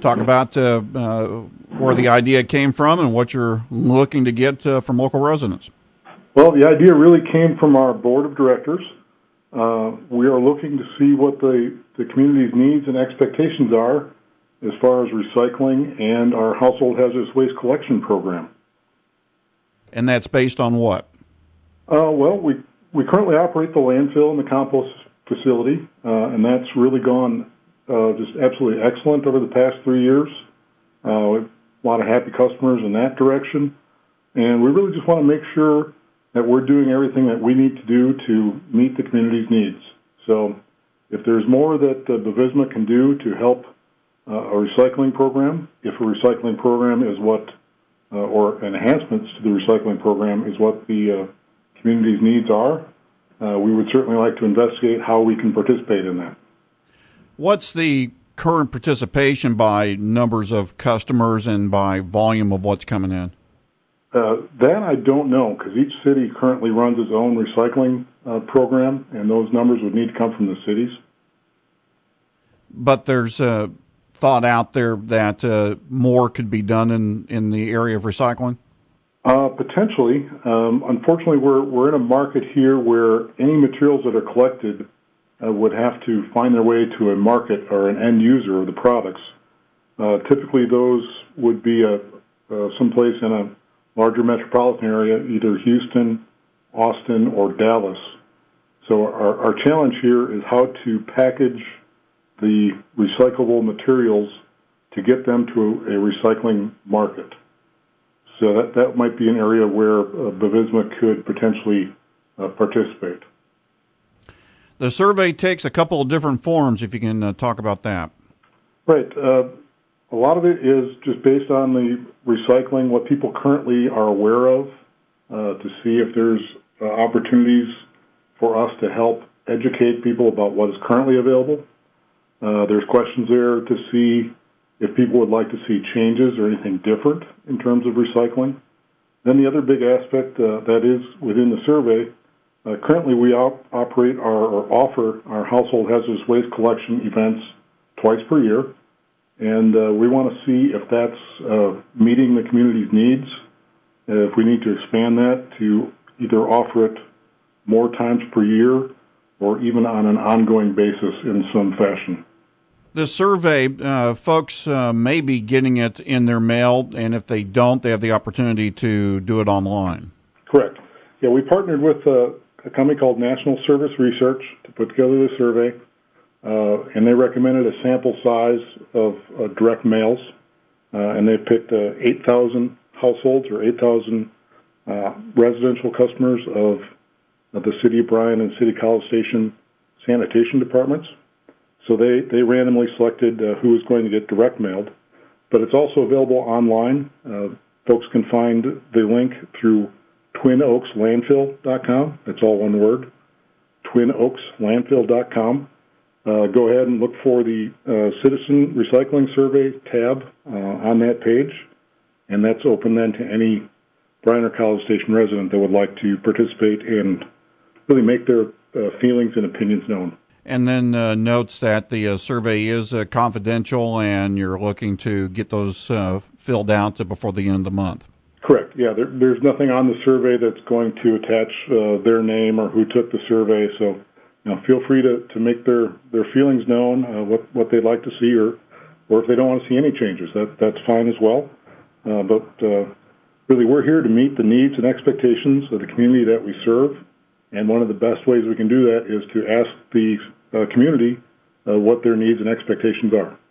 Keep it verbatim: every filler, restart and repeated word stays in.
talk about uh, uh, where the idea came from and what you're looking to get uh, from local residents. Well, the idea really came from our board of directors. Uh, we are looking to see what the, the community's needs and expectations are as far as recycling and our household hazardous waste collection program. And that's based on what? Uh, well, we, we currently operate the landfill and the compost facility, uh, and that's really gone uh, just absolutely excellent over the past three years. Uh, we have a lot of happy customers in that direction, and we really just want to make sure that we're doing everything that we need to do to meet the community's needs. So if there's more that uh, Bevizma can do to help uh, a recycling program, if a recycling program is what, uh, or enhancements to the recycling program is what the uh, community's needs are, uh, we would certainly like to investigate how we can participate in that. What's the current participation by numbers of customers and by volume of what's coming in? Uh, that I don't know, because each city currently runs its own recycling uh, program, and those numbers would need to come from the cities. But there's a thought out there that uh, more could be done in, in the area of recycling? Uh, potentially. Um, unfortunately, we're we're in a market here where any materials that are collected uh, would have to find their way to a market or an end user of the products. Uh, typically, those would be a, uh, someplace in a larger metropolitan area, either Houston, Austin, or Dallas. So our, our challenge here is how to package the recyclable materials to get them to a recycling market. So that, that might be an area where uh, Bevizma could potentially uh, participate. The survey takes a couple of different forms, if you can uh, talk about that. Right. Uh, A lot of it is just based on the recycling, what people currently are aware of, uh, to see if there's uh, opportunities for us to help educate people about what is currently available. Uh, there's questions there to see if people would like to see changes or anything different in terms of recycling. Then the other big aspect uh, that is within the survey, uh, currently we op- operate our, or offer our household hazardous waste collection events twice per year. And uh, we want to see if that's uh, meeting the community's needs, uh, if we need to expand that to either offer it more times per year or even on an ongoing basis in some fashion. The survey, uh, folks uh, may be getting it in their mail, and if they don't, they have the opportunity to do it online. Correct. Yeah, we partnered with a, a company called National Service Research to put together the survey. Uh, and they recommended a sample size of uh, direct mails, uh, and they picked uh, eight thousand households or eight thousand uh, residential customers of, of the City of Bryan and City College Station sanitation departments. So they, they randomly selected uh, who was going to get direct mailed, but it's also available online. Uh, folks can find the link through twin oaks landfill dot com. That's all one word, twin oaks landfill dot com. Uh, go ahead and look for the uh, Citizen Recycling Survey tab uh, on that page, and that's open then to any Bryan or College Station resident that would like to participate and really make their uh, feelings and opinions known. And then uh, notes that the uh, survey is uh, confidential, and you're looking to get those uh, filled out to before the end of the month. Correct. Yeah, there, there's nothing on the survey that's going to attach uh, their name or who took the survey, so Now, feel free to, to make their, their feelings known, uh, what, what they'd like to see, or, or if they don't want to see any changes, that, that's fine as well. Uh, but uh, really, we're here to meet the needs and expectations of the community that we serve, and one of the best ways we can do that is to ask the uh, community uh, what their needs and expectations are.